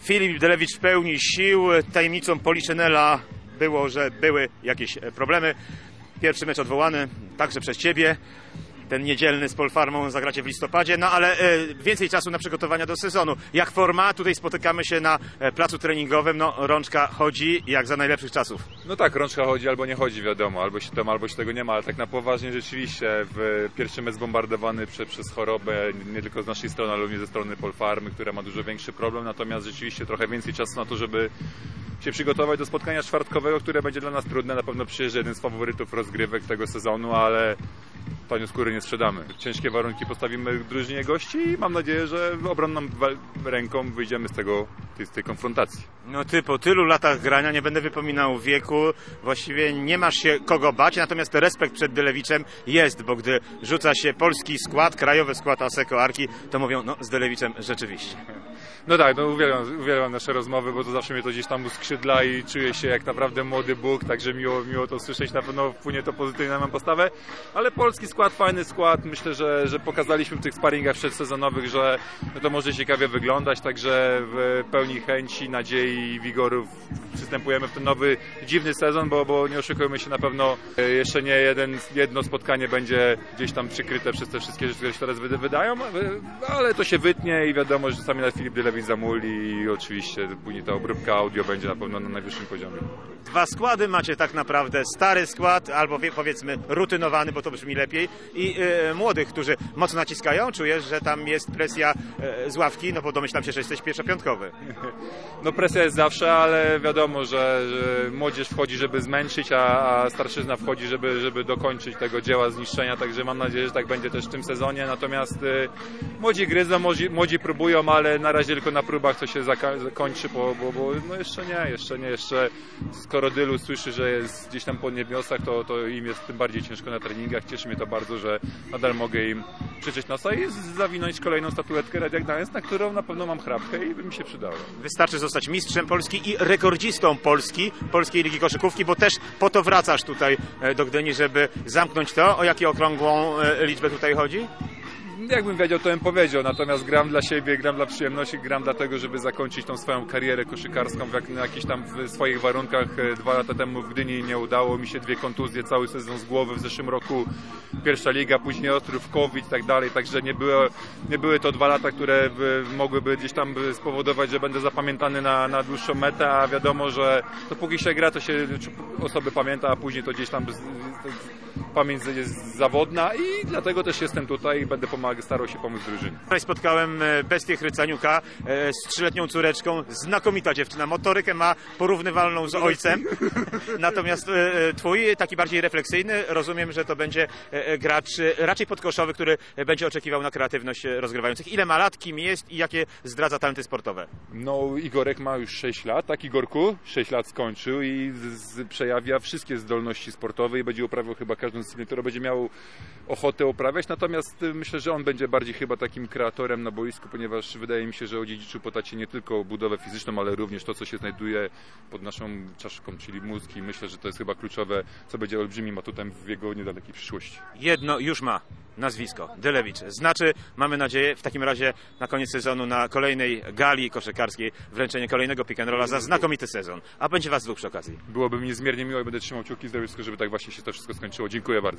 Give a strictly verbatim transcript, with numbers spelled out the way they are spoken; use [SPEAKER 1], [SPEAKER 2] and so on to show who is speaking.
[SPEAKER 1] Filip Delewicz w pełni sił. Tajemnicą Poliszynela było, że były jakieś problemy. Pierwszy mecz odwołany, także przez Ciebie. Ten niedzielny z Polfarmą zagracie w listopadzie, no ale e, więcej czasu na przygotowania do sezonu. Jak forma? Tutaj spotykamy się na e, placu treningowym, no rączka chodzi jak za najlepszych czasów.
[SPEAKER 2] No tak, rączka chodzi albo nie chodzi, wiadomo, albo się tam, albo się tego nie ma, ale tak na poważnie rzeczywiście w pierwszy mecz zbombardowany prze, przez chorobę, nie tylko z naszej strony, ale również ze strony Polfarmy, która ma dużo większy problem, natomiast rzeczywiście trochę więcej czasu na to, żeby się przygotować do spotkania czwartkowego, które będzie dla nas trudne. Na pewno przyjeżdża jeden z faworytów rozgrywek tego sezonu, ale taniu skóry nie sprzedamy. Ciężkie warunki postawimy drużynie gości i mam nadzieję, że obronną ręką wyjdziemy z, tego, z tej konfrontacji.
[SPEAKER 1] No ty po tylu latach grania, nie będę wypominał wieku, właściwie nie masz się kogo bać, natomiast respekt przed Delewiczem jest, bo gdy rzuca się polski skład, krajowy skład Asseco Arki, to mówią, no z Delewiczem rzeczywiście.
[SPEAKER 2] No tak, no uwielbiam, uwielbiam nasze rozmowy, bo to zawsze mnie to gdzieś tam uskrzydla i czuję się jak naprawdę młody Bóg, także miło, miło to słyszeć, na pewno wpłynie to pozytywnie na moją postawę, ale polski skład, fajny skład, myślę, że, że pokazaliśmy w tych sparingach przedsezonowych, że no to może ciekawie wyglądać, także w pełni chęci, nadziei i wigorów przystępujemy w ten nowy, dziwny sezon, bo, bo nie oszukujmy się, na pewno jeszcze nie jeden, jedno spotkanie będzie gdzieś tam przykryte przez te wszystkie rzeczy, które się teraz wydają, ale to się wytnie i wiadomo, że sami na Filip Delewicz zamuli i oczywiście później ta obróbka audio będzie na pewno na najwyższym poziomie.
[SPEAKER 1] Dwa składy macie tak naprawdę, stary skład albo powiedzmy rutynowany, bo to brzmi lepiej, i e, młodych, którzy mocno naciskają. Czujesz, że tam jest presja e, z ławki, no bo domyślam się, że jesteś pierwszopiątkowy.
[SPEAKER 2] No presja jest zawsze, ale wiadomo, że, że młodzież wchodzi, żeby zmęczyć, a, a starszyzna wchodzi, żeby, żeby dokończyć tego dzieła zniszczenia, także mam nadzieję, że tak będzie też w tym sezonie, natomiast y, młodzi gryzą, młodzi, młodzi próbują, ale na razie tylko na próbach to się zakończy, bo, bo, bo no jeszcze nie, jeszcze nie, jeszcze skoro Dylu słyszy, że jest gdzieś tam po Niedniosach, to, to im jest tym bardziej ciężko na treningach, cieszy mnie to bardzo, że nadal mogę im przyczyć nosa i zawinąć kolejną statuetkę Radia Gdańsk, na którą na pewno mam chrapkę i by mi się przydało.
[SPEAKER 1] Wystarczy zostać mistrzem Polski i rekordzistą Polski, Polskiej Ligi Koszykówki, bo też po to wracasz tutaj do Gdyni, żeby zamknąć to. O jaką okrągłą liczbę tutaj chodzi?
[SPEAKER 2] Jakbym wiedział, to bym powiedział, natomiast gram dla siebie, gram dla przyjemności, gram dlatego, żeby zakończyć tą swoją karierę koszykarską w jak, na jakichś tam w swoich warunkach. Dwa lata temu w Gdyni nie udało mi się, dwie kontuzje, cały sezon z głowy, w zeszłym roku pierwsza liga, później Ostrów, COVID i tak dalej, także nie były, nie były to dwa lata, które mogłyby gdzieś tam spowodować, że będę zapamiętany na, na dłuższą metę, a wiadomo, że dopóki się gra, to się osoby pamięta, a później to gdzieś tam pamięć jest zawodna i dlatego też jestem tutaj i będę pomagał, starał się pomóc drużynie.
[SPEAKER 1] Tutaj spotkałem bestię Chrycaniuka z trzyletnią córeczką, znakomita dziewczyna, motorykę ma porównywalną z ojcem, natomiast twój, taki bardziej refleksyjny, rozumiem, że to będzie gracz raczej podkoszowy, który będzie oczekiwał na kreatywność rozgrywających. Ile ma lat, kim jest i jakie zdradza talenty sportowe?
[SPEAKER 2] No Igorek ma już sześć lat, tak Igorku? sześć lat skończył i z, z, przejawia wszystkie zdolności sportowe i będzie uprawiał chyba każdą dyscyplinę, którą będzie miał ochotę uprawiać, natomiast myślę, że on będzie bardziej chyba takim kreatorem na boisku, ponieważ wydaje mi się, że odziedziczył po tacie nie tylko budowę fizyczną, ale również to, co się znajduje pod naszą czaszką, czyli mózg, i myślę, że to jest chyba kluczowe, co będzie olbrzymim atutem w jego niedalekiej przyszłości.
[SPEAKER 1] Jedno już ma. Nazwisko, Delewicz. Znaczy, mamy nadzieję, w takim razie na koniec sezonu na kolejnej gali koszykarskiej wręczenie kolejnego pick and rolla za znakomity sezon. A będzie was dwóch przy okazji.
[SPEAKER 2] Byłoby mi niezmiernie miło i będę trzymał kciuki, zrobię wszystko, żeby tak właśnie się to wszystko skończyło. Dziękuję bardzo.